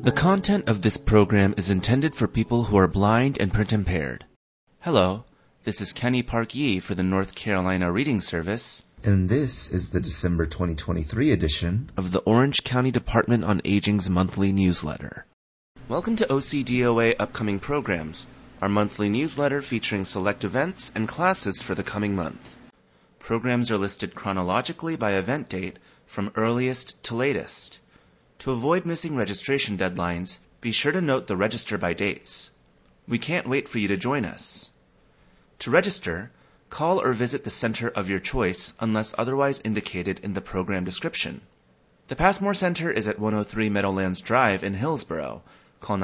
The content of this program is intended for people who are blind and print impaired. Hello, this is Kenny Park Yee for the North Carolina Reading Service. And this is the December 2023 edition of the Orange County Department on Aging's monthly newsletter. Welcome to OCDOA Upcoming Programs, our monthly newsletter featuring select events and classes for the coming month. Programs are listed chronologically by event date from earliest to latest. To avoid missing registration deadlines, be sure to note the register by dates. We can't wait for you to join us. To register, call or visit the center of your choice unless otherwise indicated in the program description. The Passmore Center is at 103 Meadowlands Drive in Hillsborough. Call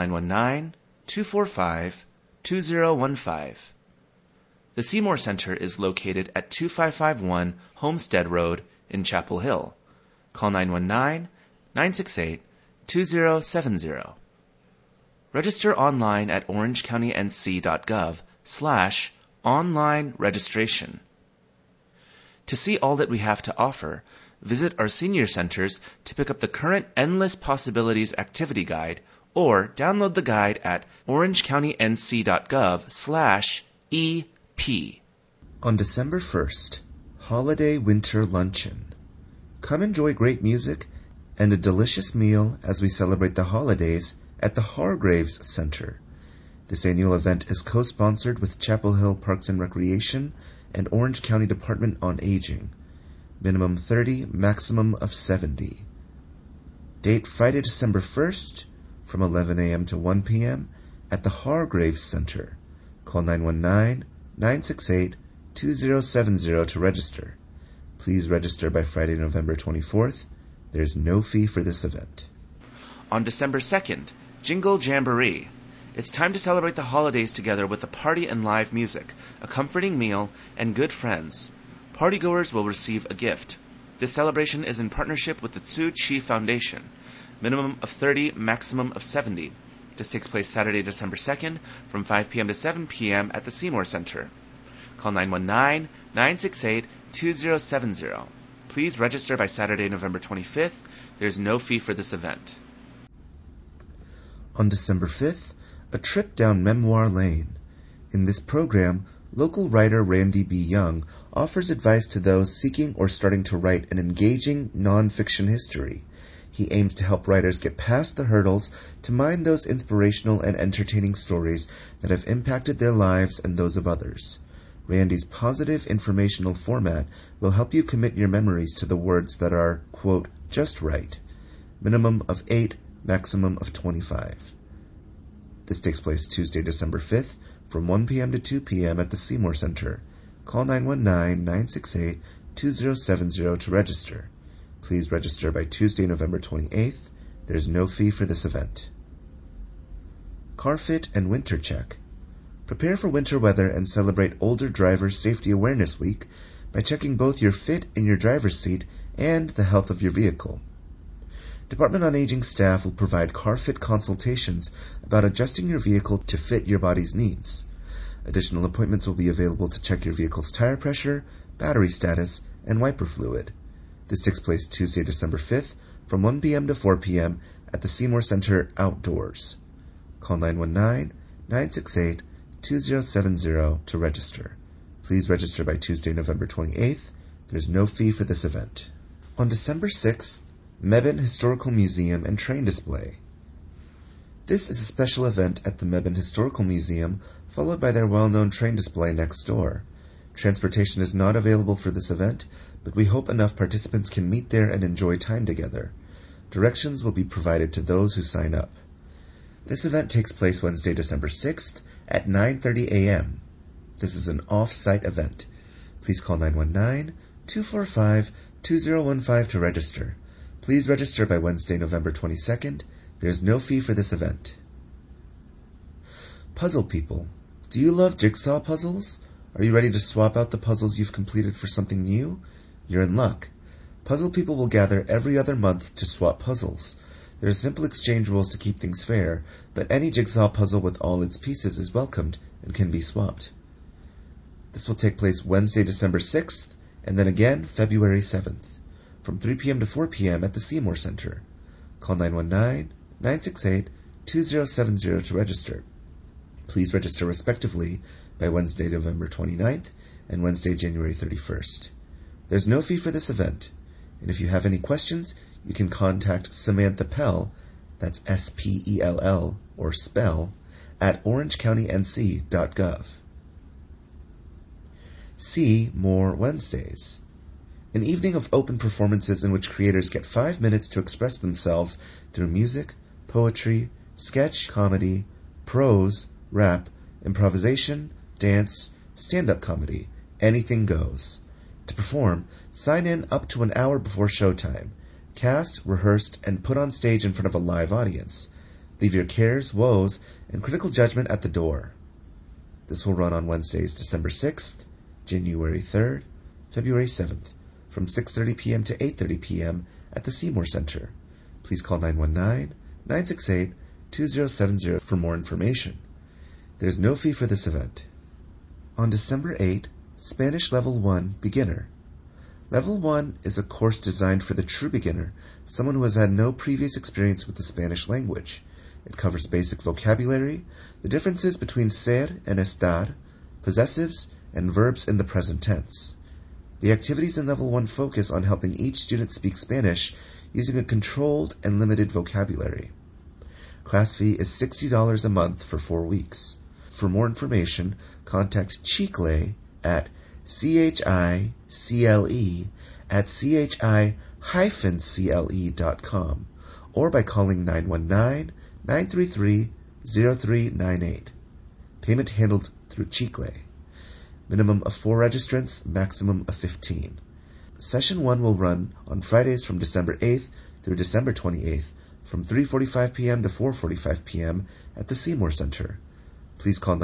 919-245-2015. The Seymour Center is located at 2551 Homestead Road in Chapel Hill. Call 919-968-2070. Register online at orangecountync.gov/online registration. To see all that we have to offer, visit our senior centers to pick up the current Endless Possibilities Activity Guide or download the guide at orangecountync.gov/EP. On December 1st, Holiday Winter Luncheon. Come enjoy great music and a delicious meal as we celebrate the holidays at the Hargraves Center. This annual event is co-sponsored with Chapel Hill Parks and Recreation and Orange County Department on Aging. Minimum 30, maximum of 70. Date Friday, December 1st from 11 a.m. to 1 p.m. at the Hargraves Center. Call 919-968-2070 to register. Please register by Friday, November 24th. There is no fee for this event. On December 2nd, Jingle Jamboree. It's time to celebrate the holidays together with a party and live music, a comforting meal, and good friends. Partygoers will receive a gift. This celebration is in partnership with the Tzu Chi Foundation. Minimum of 30, maximum of 70. This takes place Saturday, December 2nd from 5 p.m. to 7 p.m. at the Seymour Center. Call 919-968-2070. Please register by Saturday, November 25th. There's no fee for this event. On December 5th, a trip down Memoir Lane. In this program, local writer Randy B. Young offers advice to those seeking or starting to write an engaging non-fiction history. He aims to help writers get past the hurdles to mine those inspirational and entertaining stories that have impacted their lives and those of others. Randy's positive informational format will help you commit your memories to the words that are, quote, just right. Minimum of 8, maximum of 25. This takes place Tuesday, December 5th from 1 p.m. to 2 p.m. at the Seymour Center. Call 919-968-2070 to register. Please register by Tuesday, November 28th. There is no fee for this event. CarFit and Winter Check. Prepare for winter weather and celebrate Older Drivers Safety Awareness Week by checking both your fit in your driver's seat and the health of your vehicle. Department on Aging staff will provide CarFit consultations about adjusting your vehicle to fit your body's needs. Additional appointments will be available to check your vehicle's tire pressure, battery status, and wiper fluid. This takes place Tuesday, December 5th from 1 p.m. to 4 p.m. at the Seymour Center outdoors. Call 919-968-2070 to register. Please register by Tuesday, November 28th. There is no fee for this event. On December 6th, Mebane Historical Museum and Train Display. This is a special event at the Mebane Historical Museum, followed by their well-known train display next door. Transportation is not available for this event, but we hope enough participants can meet there and enjoy time together. Directions will be provided to those who sign up. This event takes place Wednesday, December 6th at 9:30 a.m. This is an off-site event. Please call 919-245-2015 to register. Please register by Wednesday, November 22nd. There is no fee for this event. Puzzle people. Do you love jigsaw puzzles? Are you ready to swap out the puzzles you've completed for something new? You're in luck. Puzzle people will gather every other month to swap puzzles. There are simple exchange rules to keep things fair, but any jigsaw puzzle with all its pieces is welcomed and can be swapped. This will take place Wednesday, December 6th, and then again February 7th, from 3 p.m. to 4 p.m. at the Seymour Center. Call 968-2070 to register. Please register respectively by Wednesday, November 29th and Wednesday, January 31st. There's no fee for this event, and if you have any questions, you can contact Samantha Pell, that's S-P-E-L-L, or spell, at orangecountync.gov. See More Wednesdays. An evening of open performances in which creators get 5 minutes to express themselves through music, poetry, sketch, comedy, prose, rap, improvisation, dance, stand-up comedy. Anything goes. To perform, sign in up to an hour before showtime. Cast, rehearsed, and put on stage in front of a live audience. Leave your cares, woes, and critical judgment at the door. This will run on Wednesdays, December 6th, January 3rd, February 7th, from 6:30 p.m. to 8:30 p.m. at the Seymour Center. Please call 919-968-2070 for more information. There is no fee for this event. On December 8, Spanish Level 1 Beginner. Level 1 is a course designed for the true beginner, someone who has had no previous experience with the Spanish language. It covers basic vocabulary, the differences between ser and estar, possessives, and verbs in the present tense. The activities in Level 1 focus on helping each student speak Spanish using a controlled and limited vocabulary. Class fee is $60 a month for 4 weeks. For more information, contact Chicle at chicle@chi-cle.com or by calling 919-933-0398. Payment handled through Chicle. Minimum of 4 registrants, maximum of 15. Session 1 will run on Fridays from December 8th through December 28th from 3:45 p.m. to 4:45 p.m. at the Seymour Center. Please call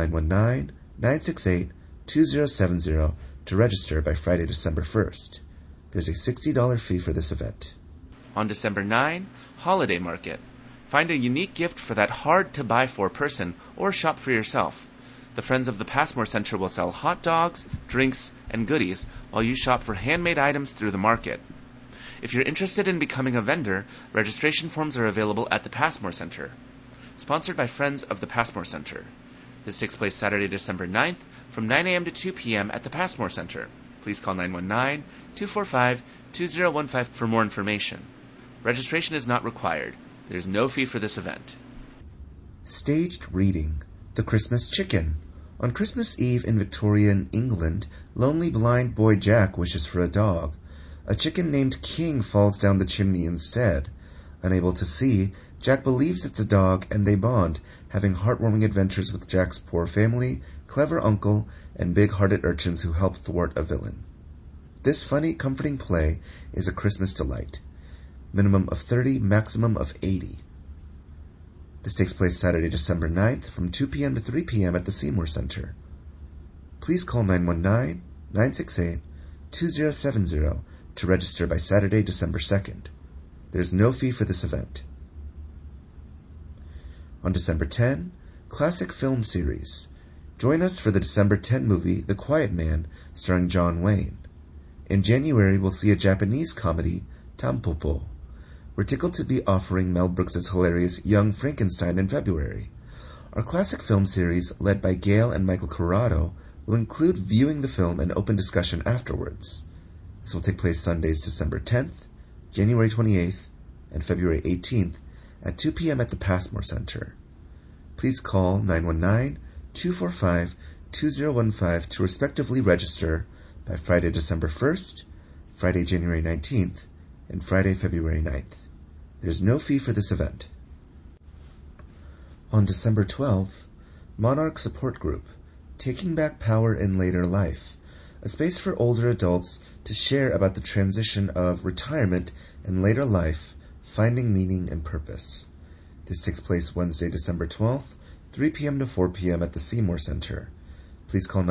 919-968-2070 to register by Friday, December 1st. There's a $60 fee for this event. On December 9, Holiday Market. Find a unique gift for that hard-to-buy-for person or shop for yourself. The Friends of the Passmore Center will sell hot dogs, drinks, and goodies while you shop for handmade items through the market. If you're interested in becoming a vendor, registration forms are available at the Passmore Center. Sponsored by Friends of the Passmore Center. This takes place Saturday, December 9th from 9 a.m. to 2 p.m. at the Passmore Center. Please call 919-245-2015 for more information. Registration is not required. There's no fee for this event. Staged reading. The Christmas Chicken. On Christmas Eve in Victorian England, lonely blind boy Jack wishes for a dog. A chicken named King falls down the chimney instead. Unable to see, Jack believes it's a dog and they bond, having heartwarming adventures with Jack's poor family, clever uncle, and big-hearted urchins who help thwart a villain. This funny, comforting play is a Christmas delight. Minimum of 30, maximum of 80. This takes place Saturday, December 9th from 2 p.m. to 3 p.m. at the Seymour Center. Please call 919-968-2070 to register by Saturday, December 2nd. There is no fee for this event. On December 10, Classic Film Series. Join us for the December 10 movie The Quiet Man, starring John Wayne. In January, we'll see a Japanese comedy, Tampopo. We're tickled to be offering Mel Brooks' hilarious Young Frankenstein in February. Our classic film series, led by Gail and Michael Corrado, will include viewing the film and open discussion afterwards. This will take place Sundays, December 10th, January 28th, and February 18th at 2 p.m. at the Passmore Center. Please call 919-245-2015 to respectively register by Friday, December 1st, Friday, January 19th, and Friday, February 9th. There's no fee for this event. On December 12th, Monarch Support Group, Taking Back Power in Later Life, a space for older adults to share about the transition of retirement and later life, finding meaning and purpose. This takes place Wednesday, December 12th, 3 p.m. to 4 p.m. at the Seymour Center. Please call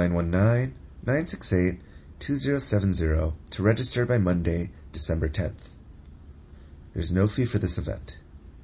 919-968-2070 to register by Monday, December 10th. There's no fee for this event.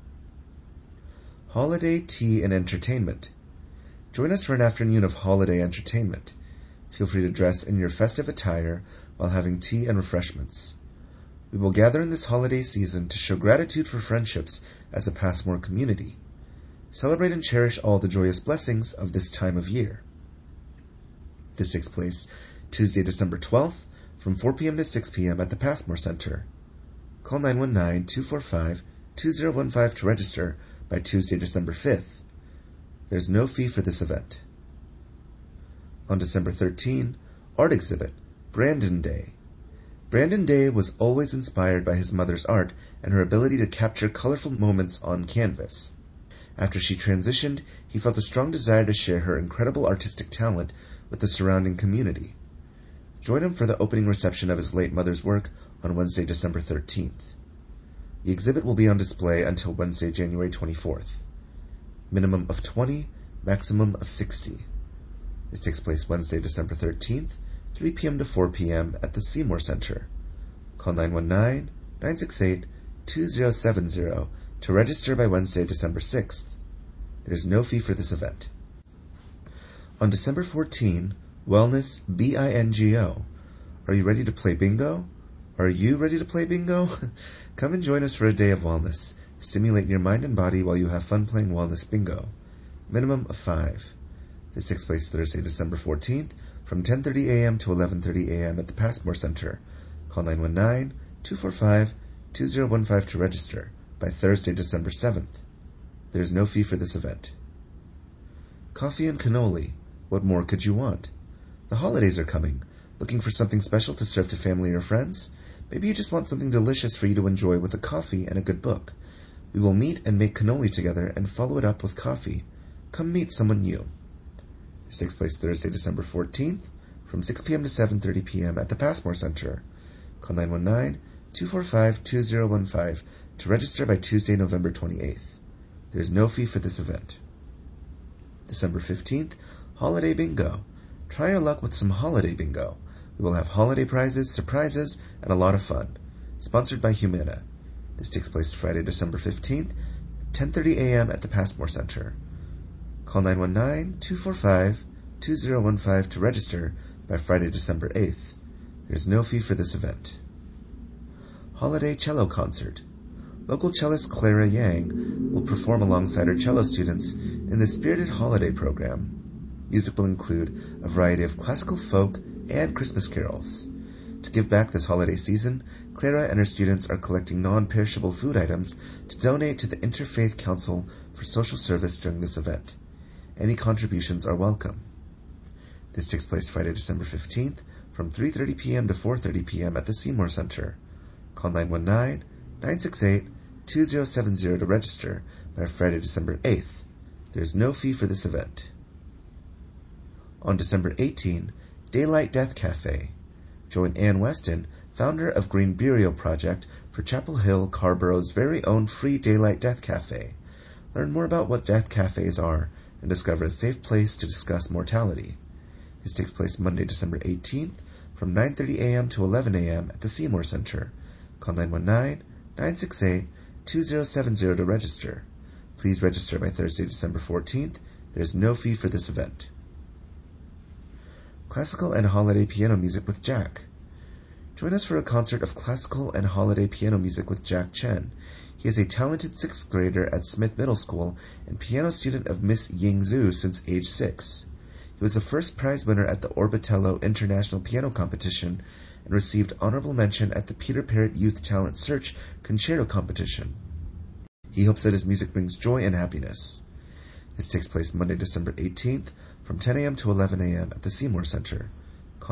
Holiday Tea and Entertainment. Join us for an afternoon of holiday entertainment. Feel free to dress in your festive attire while having tea and refreshments. We will gather in this holiday season to show gratitude for friendships as a Passmore community. Celebrate and cherish all the joyous blessings of this time of year. This takes place Tuesday, December 12th, from 4 p.m. to 6 p.m. at the Passmore Center. Call 919-245-2015 to register by Tuesday, December 5th. There's no fee for this event. On December 13, art exhibit, Brandon Day. Brandon Day was always inspired by his mother's art and her ability to capture colorful moments on canvas. After she transitioned, he felt a strong desire to share her incredible artistic talent with the surrounding community. Join him for the opening reception of his late mother's work on Wednesday, December 13th. The exhibit will be on display until Wednesday, January 24th. Minimum of 20, maximum of 60. This takes place Wednesday, December 13th, 3 p.m. to 4 p.m. at the Seymour Center. Call 919-968-2070 to register by Wednesday, December 6th. There is no fee for this event. On December 14, Wellness BINGO. Are you ready to play bingo? Are you ready to play bingo? Come and join us for a day of wellness. Stimulate your mind and body while you have fun playing wellness bingo. Minimum of 5. This takes place Thursday, December 14th, from 10:30 a.m. to 11:30 a.m. at the Passmore Center. Call 919-245-2015 to register by Thursday, December 7th. There is no fee for this event. Coffee and cannoli. What more could you want? The holidays are coming. Looking for something special to serve to family or friends? Maybe you just want something delicious for you to enjoy with a coffee and a good book. We will meet and make cannoli together and follow it up with coffee. Come meet someone new. This takes place Thursday, December 14th, from 6 p.m. to 7:30 p.m. at the Passmore Center. Call 919-245-2015 to register by Tuesday, November 28th. There is no fee for this event. December 15th, Holiday Bingo. Try your luck with some Holiday Bingo. We will have holiday prizes, surprises, and a lot of fun. Sponsored by Humana. This takes place Friday, December 15th, 10:30 a.m. at the Passmore Center. Call 919-245-2015 to register by Friday, December 8th. There is no fee for this event. Holiday Cello Concert. Local cellist Clara Yang will perform alongside her cello students in the Spirited Holiday program. Music will include a variety of classical, folk, and Christmas carols. To give back this holiday season, Clara and her students are collecting non-perishable food items to donate to the Interfaith Council for Social Service during this event. Any contributions are welcome. This takes place Friday, December 15th, from 3:30 p.m. to 4:30 p.m. at the Seymour Center. Call 919-968-2070 to register by Friday, December 8th. There is no fee for this event. On December 18, Daylight Death Cafe. Join Ann Weston, founder of Green Burial Project, for Chapel Hill, Carborough's very own free Daylight Death Cafe. Learn more about what death cafes are and discover a safe place to discuss mortality. This takes place Monday, December 18th, from 9:30 a.m. to 11 a.m. at the Seymour Center. Call 919-968-2070 to register. Please register by Thursday, December 14th. There is no fee for this event. Classical and holiday piano music with Jack. Join us for a concert of classical and holiday piano music with Jack Chen. He is a talented 6th grader at Smith Middle School and piano student of Miss Ying Zhu since age 6. He was the first prize winner at the Orbitello International Piano Competition and received honorable mention at the Peter Parrott Youth Talent Search Concerto Competition. He hopes that his music brings joy and happiness. This takes place Monday, December 18th, from 10 a.m. to 11 a.m. at the Seymour Center. Call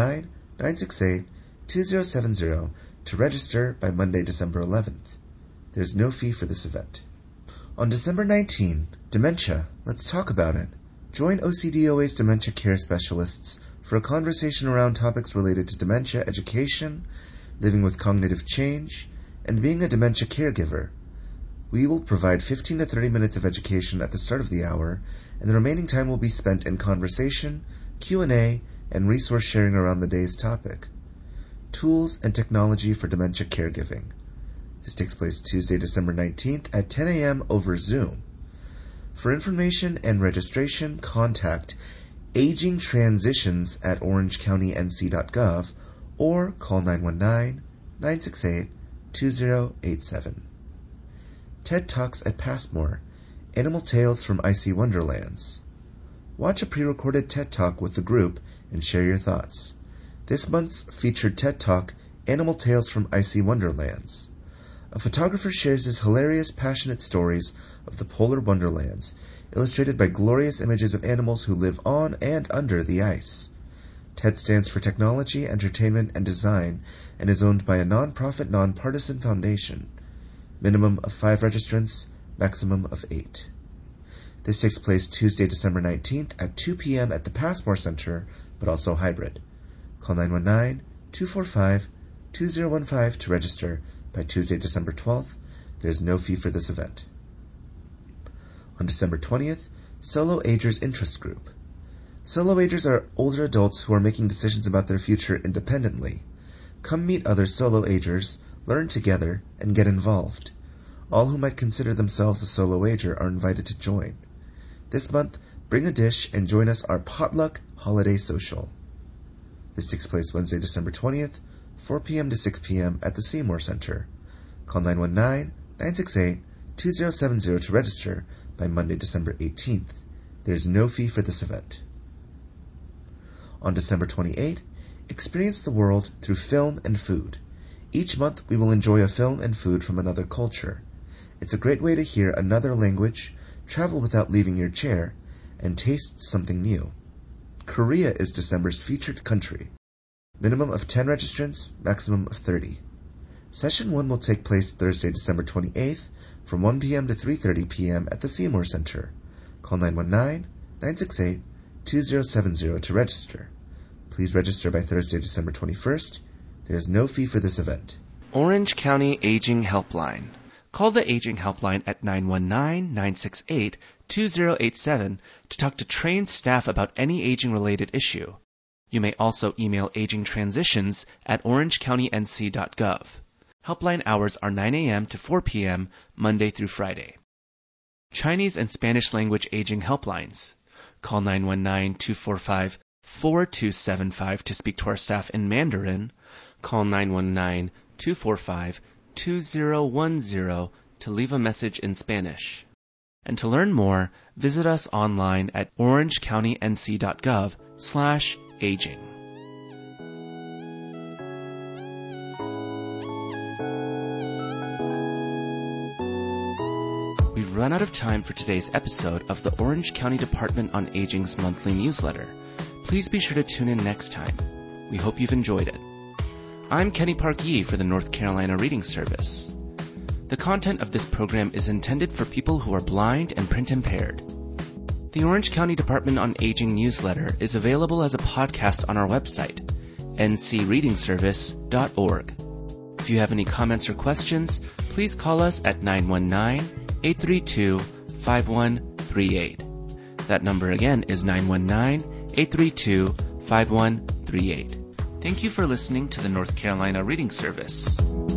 919-968-2070 to register by Monday, December 11th. There is no fee for this event. On December 19, Dementia. Let's talk about it. Join OCDOA's dementia care specialists for a conversation around topics related to dementia education, living with cognitive change, and being a dementia caregiver. We will provide 15 to 30 minutes of education at the start of the hour, and the remaining time will be spent in conversation, Q&A, and resource sharing around the day's topic. Tools and Technology for Dementia Caregiving. This takes place Tuesday, December 19th at 10 a.m. over Zoom. For information and registration, contact agingtransitions@orangecounty.nc.gov or call 968-2087. TED Talks at Passmore, Animal Tales from Icy Wonderlands. Watch a pre-recorded TED Talk with the group and share your thoughts. This month's featured TED Talk, Animal Tales from Icy Wonderlands. A photographer shares his hilarious, passionate stories of the polar wonderlands, illustrated by glorious images of animals who live on and under the ice. TED stands for Technology, Entertainment, and Design and is owned by a non-profit, non-partisan foundation. Minimum of 5 registrants, maximum of 8. This takes place Tuesday, December 19th at 2 p.m. at the Passmore Center, but also hybrid. Call 919-245-2015 to register by Tuesday, December 12th. There is no fee for this event. On December 20th, Solo Agers Interest Group. Solo Agers are older adults who are making decisions about their future independently. Come meet other Solo Agers, learn together, and get involved. All who might consider themselves a Solo Ager are invited to join. This month, bring a dish and join us our Potluck Holiday Social. This takes place Wednesday, December 20th, 4 p.m. to 6 p.m. at the Seymour Center. Call 919-968-2070 to register by Monday, December 18th. There is no fee for this event. On December 28th, experience the world through film and food. Each month, we will enjoy a film and food from another culture. It's a great way to hear another language, travel without leaving your chair, and taste something new. Korea is December's featured country. Minimum of 10 registrants, maximum of 30. Session 1 will take place Thursday, December 28th from 1 p.m. to 3:30 p.m. at the Seymour Center. Call 919-968-2070 to register. Please register by Thursday, December 21st. There is no fee for this event. Orange County Aging Helpline. Call the Aging Helpline at 919-968-2087 to talk to trained staff about any aging-related issue. You may also email agingtransitions@orangecounty.nc.gov. Helpline hours are 9 a.m. to 4 p.m. Monday through Friday. Chinese and Spanish language aging helplines. Call 919-245-4275 to speak to our staff in Mandarin. Call 919-245-2010 to leave a message in Spanish. And to learn more, visit us online at orangecounty.nc.gov/aging. We've run out of time for today's episode of the Orange County Department on Aging's monthly newsletter. Please be sure to tune in next time. We hope you've enjoyed it. I'm Kenny Park Yee for the North Carolina Reading Service. The content of this program is intended for people who are blind and print impaired. The Orange County Department on Aging newsletter is available as a podcast on our website, ncreadingservice.org. If you have any comments or questions, please call us at 919-832-5138. That number again is 919-832-5138. Thank you for listening to the North Carolina Reading Service.